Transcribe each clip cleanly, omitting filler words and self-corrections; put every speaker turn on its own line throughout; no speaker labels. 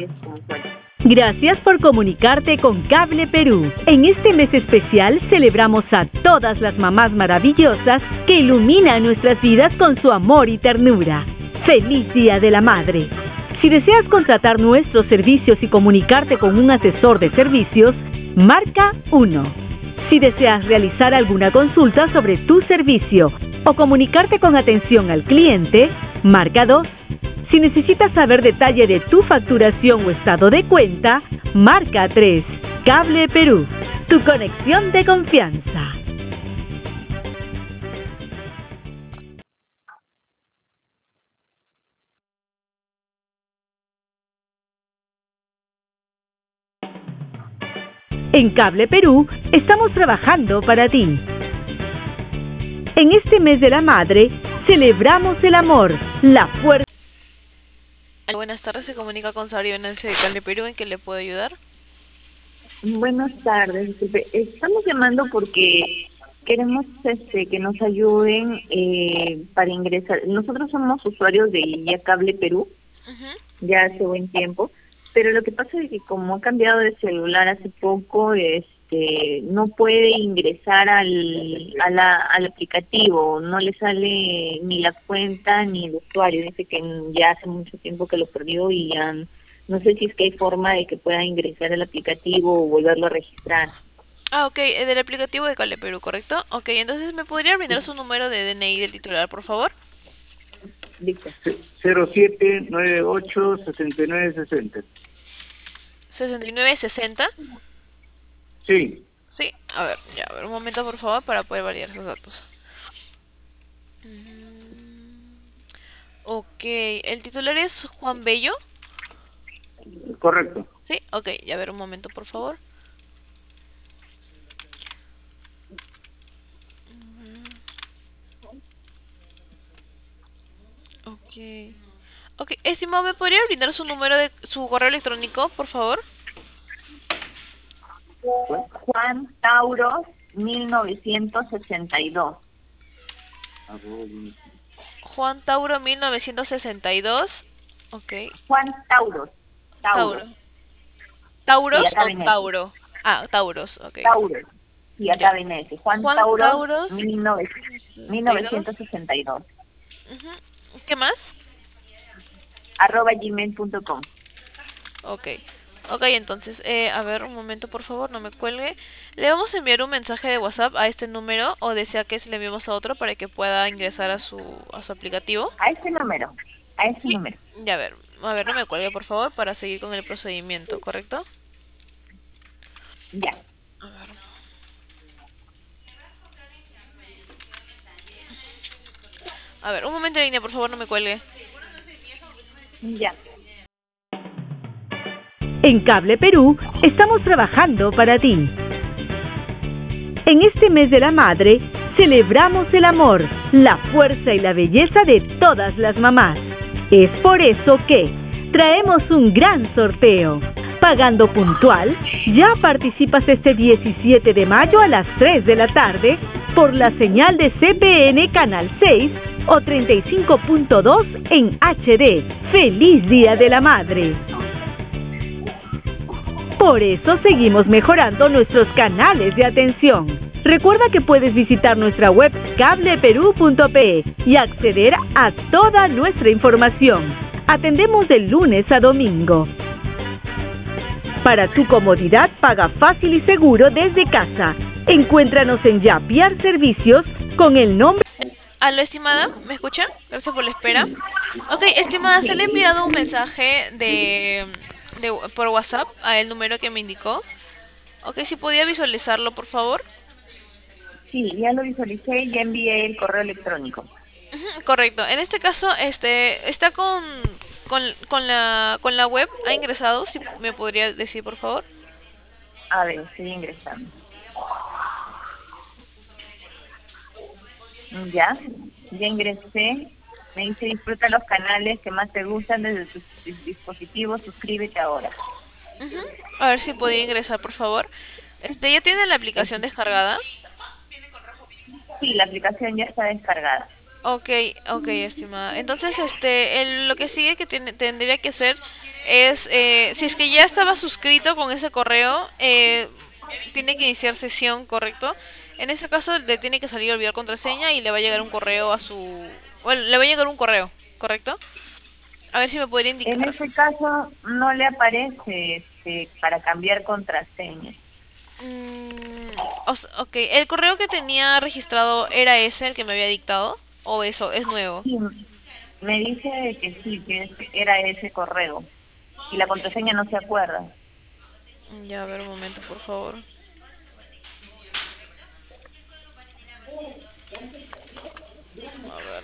así es como suena.
Gracias por comunicarte con Cable Perú. En este mes especial celebramos a todas las mamás maravillosas que iluminan nuestras vidas con su amor y ternura. ¡Feliz Día de la Madre! Si deseas contratar nuestros servicios y comunicarte con un asesor de servicios, marca 1. Si deseas realizar alguna consulta sobre tu servicio o comunicarte con atención al cliente, marca 2. Si necesitas saber detalle de tu facturación o estado de cuenta, marca 3. Cable Perú, tu conexión de confianza. En Cable Perú estamos trabajando para ti. En este mes de la madre, celebramos el amor, la fuerza.
Buenas tardes, se comunica con Sabri Venance de Cable Perú. ¿En qué le puedo ayudar?
Buenas tardes, disculpe. Estamos llamando porque queremos que nos ayuden para ingresar. Nosotros somos usuarios de ya Cable Perú, ya hace buen tiempo, pero lo que pasa es que como ha cambiado de celular hace poco, no puede ingresar al aplicativo, no le sale ni la cuenta ni el usuario. Dice que ya hace mucho tiempo que lo perdió y ya no sé si es que hay forma de que pueda ingresar al aplicativo o volverlo a registrar.
Ah, ok, del aplicativo de Cable Perú, ¿correcto? Ok, entonces ¿me podría brindar su número de DNI del titular, por favor?
Listo.
0798-6960.
6960.
Sí.
Sí, a ver, un momento por favor para poder validar esos datos. Ok, ¿el titular es Juan Bello?
Correcto.
Sí, ok, ya ver un momento por favor. Ok. Ok, estimado, ¿me podría brindar su número de su correo electrónico, por favor?
Juan Tauros 1962.
Juan Tauro 1962. Ok.
Juan Tauros.
Tauro. ¿Tauros
sí,
o Tauro? Ah, Tauros, ok.
Tauros. Sí, acá viene ese. Juan Tauros,
Tauros
1962.
¿Qué más?
@gmail.com.
Ok. Ok, entonces, a ver, un momento por favor, no me cuelgue. Le vamos a enviar un mensaje de WhatsApp a este número o desea que se le enviemos a otro para que pueda ingresar a su aplicativo.
A ese número. Número.
Ya, a ver, no me cuelgue por favor para seguir con el procedimiento, ¿correcto?
Ya.
A ver, un momento en línea, por favor, no me cuelgue.
Ya.
En Cable Perú estamos trabajando para ti. En este mes de la madre, celebramos el amor, la fuerza y la belleza de todas las mamás. Es por eso que traemos un gran sorteo. Pagando puntual, ya participas este 17 de mayo a las 3 de la tarde por la señal de CPN Canal 6 o 35.2 en HD. ¡Feliz Día de la Madre! Por eso seguimos mejorando nuestros canales de atención. Recuerda que puedes visitar nuestra web cableperú.pe y acceder a toda nuestra información. Atendemos de lunes a domingo. Para tu comodidad, paga fácil y seguro desde casa. Encuéntranos en Yapiar Servicios con el nombre...
Aló, estimada, ¿me escucha? Gracias por la espera. Ok, estimada, se le ha enviado un mensaje por WhatsApp a el número que me indicó. Ok, si podía visualizarlo, por favor.
Sí, ya lo visualicé y ya envié el correo electrónico.
Correcto. En este caso, está con la web, ha ingresado, si me podría decir, por favor.
A ver, estoy ingresando. Ya ingresé. Me dice disfruta los canales que más te gustan desde tus dispositivos, suscríbete ahora.
A ver si podía ingresar, por favor. ¿Ya tiene la aplicación descargada?
Sí, la aplicación ya está descargada.
Ok, ok, estimada. Entonces, lo que sigue que tendría que hacer es, si es que ya estaba suscrito con ese correo, tiene que iniciar sesión, ¿correcto? En ese caso le tiene que salir olvidar contraseña y le va a llegar un correo a su... Bueno, le va a llegar un correo, ¿correcto? A ver si me podría
En
indicar.
ese caso no le aparece para cambiar contraseña.
Ok, ¿el correo que tenía registrado era ese el que me había dictado? ¿O eso es nuevo?
Sí, me dice que sí, era ese correo y la contraseña no se acuerda.
Ya, a ver un momento, por favor. A ver.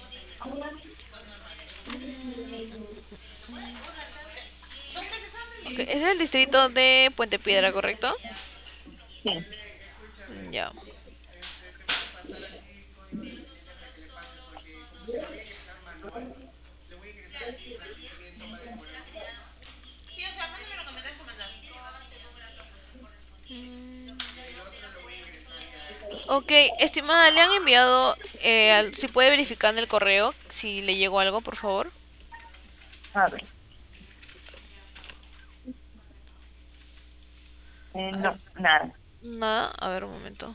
Ok, es el distrito de Puente Piedra, ¿correcto?
Sí.
Ya. Ok, estimada, le han enviado, si puede verificar en el correo si le llegó algo, por favor.
A ver. No, nada.
Nada, a ver un momento.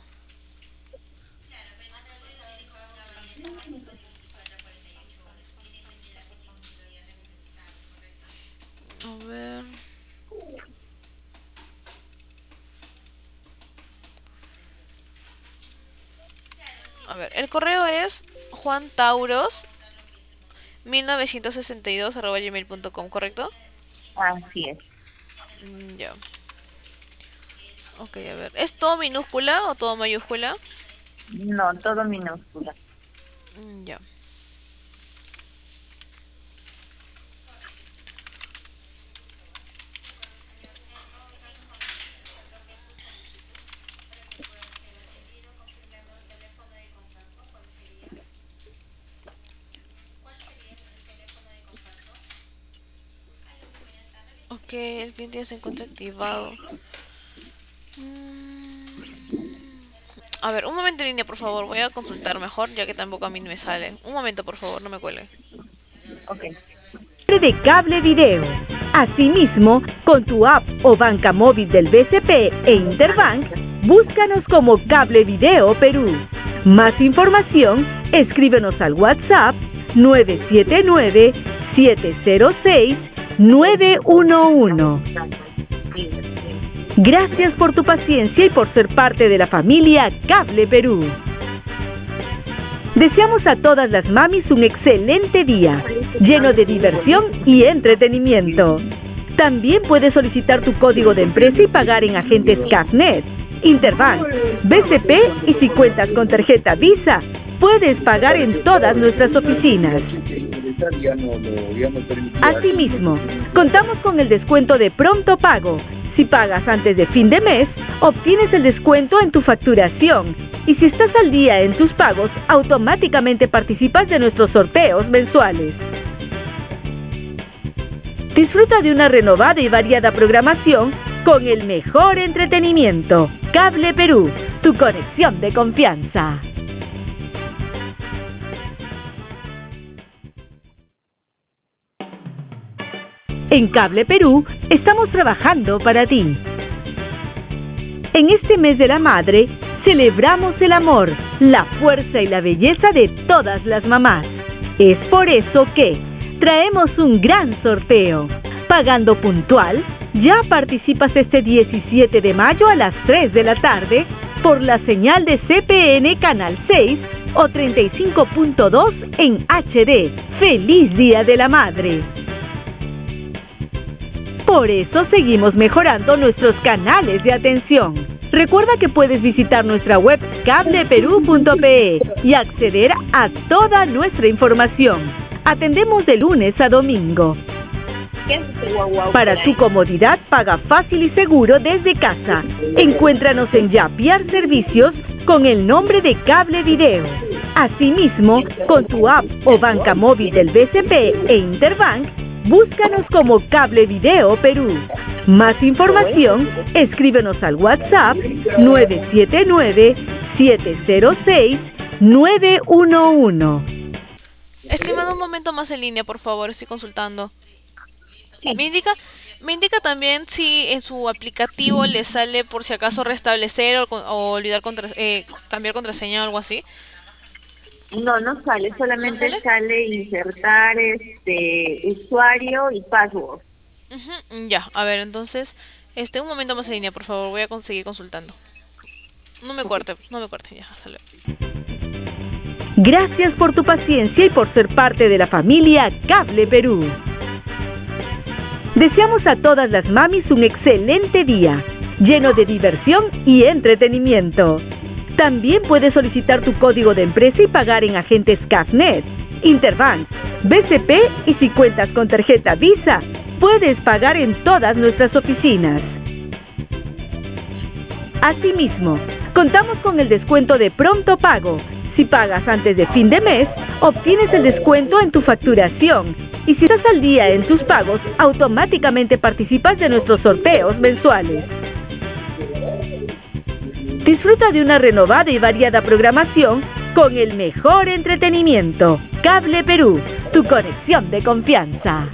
A ver. A ver, el correo es juantauros1962@gmail.com, ¿correcto?
Así es.
Ya. Ok, a ver. ¿Es todo minúscula o todo mayúscula?
No, todo minúscula.
Ya. Ok, el cliente ya se encuentra activado. A ver, un momento en línea, por favor. Voy a consultar mejor, ya que tampoco a mí me sale. Un momento, por favor, no me cuele.
Ok.
De Cable Video. Asimismo, con tu app o banca móvil del BCP e Interbank, búscanos como Cable Video Perú. Más información, escríbenos al WhatsApp 979-706-911. Gracias por tu paciencia y por ser parte de la familia Cable Perú. Deseamos a todas las mamis un excelente día, lleno de diversión y entretenimiento. También puedes solicitar tu código de empresa y pagar en agentes CAFNet, Interbank, BCP y si cuentas con tarjeta Visa, puedes pagar en todas nuestras oficinas. Asimismo, contamos con el descuento de pronto pago. Si pagas antes de fin de mes, obtienes el descuento en tu facturación. Y si estás al día en tus pagos, automáticamente participas de nuestros sorteos mensuales. Disfruta de una renovada y variada programación con el mejor entretenimiento. Cable Perú, tu conexión de confianza. En Cable Perú estamos trabajando para ti. En este mes de la madre, celebramos el amor, la fuerza y la belleza de todas las mamás. Es por eso que traemos un gran sorteo. Pagando puntual, ya participas este 17 de mayo a las 3 de la tarde por la señal de CPN Canal 6 o 35.2 en HD. ¡Feliz Día de la Madre! Por eso seguimos mejorando nuestros canales de atención. Recuerda que puedes visitar nuestra web cableperú.pe y acceder a toda nuestra información. Atendemos de lunes a domingo. Para tu comodidad, paga fácil y seguro desde casa. Encuéntranos en Yapiar Servicios con el nombre de Cable Video. Asimismo, con tu app o banca móvil del BCP e Interbank, búscanos como Cable Video Perú. Más información, escríbenos al WhatsApp 979-706-911.
un momento más en línea, por favor, estoy consultando.
Sí.
Me indica también si en su aplicativo le sale por si acaso restablecer o olvidar cambiar contraseña o algo así.
No, no sale, solamente
¿No sale?
sale insertar usuario y password.
Ujú, ya, a ver, entonces, un momento más en línea, por favor, voy a seguir consultando. No me corte, ya, hasta luego.
Gracias por tu paciencia y por ser parte de la familia Cable Perú. Deseamos a todas las mamis un excelente día, lleno de diversión y entretenimiento. También puedes solicitar tu código de empresa y pagar en agentes Cafnet, Interbank, BCP y si cuentas con tarjeta Visa, puedes pagar en todas nuestras oficinas. Asimismo, contamos con el descuento de pronto pago. Si pagas antes de fin de mes, obtienes el descuento en tu facturación. Y si estás al día en tus pagos, automáticamente participas de nuestros sorteos mensuales. Disfruta de una renovada y variada programación con el mejor entretenimiento. Cable Perú, tu conexión de confianza.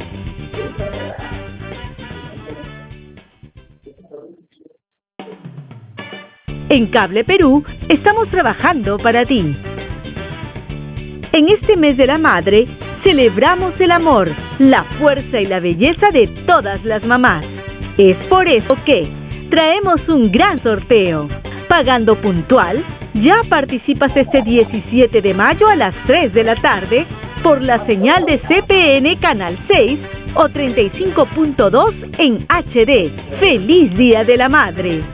En Cable Perú estamos trabajando para ti. En este mes de la madre, celebramos el amor, la fuerza y la belleza de todas las mamás. Es por eso que traemos un gran sorteo. Pagando puntual, ya participas este 17 de mayo a las 3 de la tarde por la señal de CPN Canal 6 o 35.2 en HD. ¡Feliz Día de la Madre!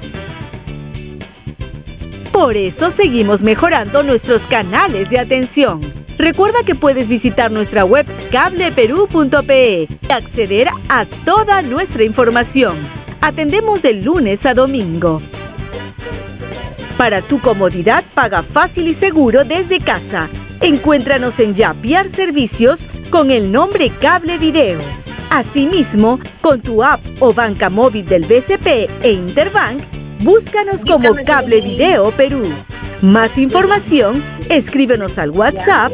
Por eso seguimos mejorando nuestros canales de atención. Recuerda que puedes visitar nuestra web cableperú.pe y acceder a toda nuestra información. Atendemos de lunes a domingo. Para tu comodidad, paga fácil y seguro desde casa. Encuéntranos en Yapiar Servicios con el nombre Cable Video. Asimismo, con tu app o banca móvil del BCP e Interbank, búscanos como Cable Video Perú. Más información, escríbenos al WhatsApp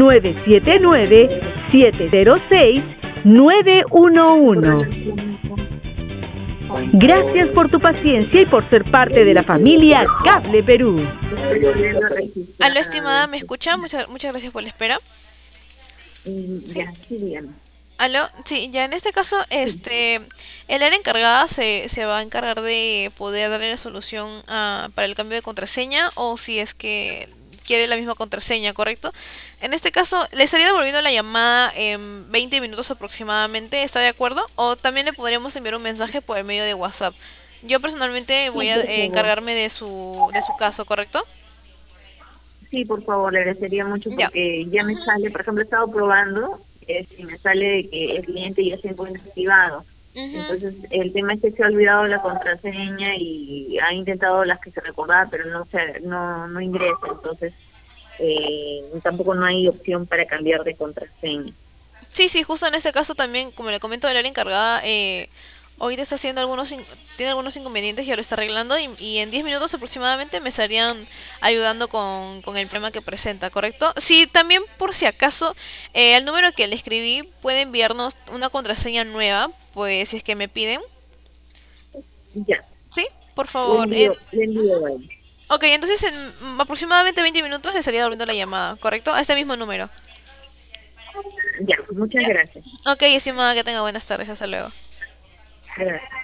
979-706-911. Gracias por tu paciencia y por ser parte de la familia Cable Perú.
Aló, estimada, ¿me escucha? Muchas gracias por la espera.
Ya, sí, dígame.
Aló, sí, ya en este caso, el área encargada se va a encargar de poder darle la solución para el cambio de contraseña, o si es que quiere la misma contraseña, ¿correcto? En este caso, le estaría devolviendo la llamada en 20 minutos aproximadamente, ¿está de acuerdo? O también le podríamos enviar un mensaje por el medio de WhatsApp. Yo personalmente voy a encargarme de su caso, ¿correcto?
Sí, por favor, le agradecería mucho porque ya me sale, por ejemplo, he estado probando y me sale de que el cliente ya se encuentra activado. Entonces, el tema es que se ha olvidado la contraseña y ha intentado las que se recordaba, pero no ingresa. Entonces, tampoco no hay opción para cambiar de contraseña.
Sí, justo en este caso también, como le comento, el área encargada ahorita está haciendo tiene algunos inconvenientes y ahora está arreglando y en 10 minutos aproximadamente me estarían ayudando con el problema que presenta, ¿correcto? Sí, también por si acaso, al número que le escribí puede enviarnos una contraseña nueva, pues si es que me piden.
Ya.
Sí, por favor.
Le envío ahí.
Ok, entonces en aproximadamente 20 minutos le estaría devolviendo la llamada, ¿correcto? A este mismo número.
Ya, muchas gracias.
Ok, estimada, que tenga buenas tardes, hasta luego.
Gracias.